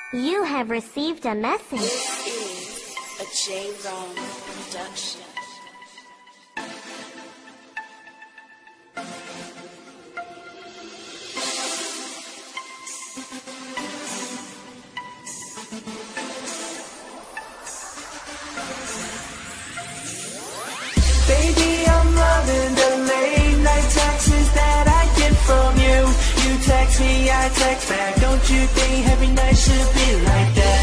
You have received a message. This is a J-Rom production. Baby, I'm loving the late night texts that I get from you. You text me, I text back. Don't you think every night should be like that?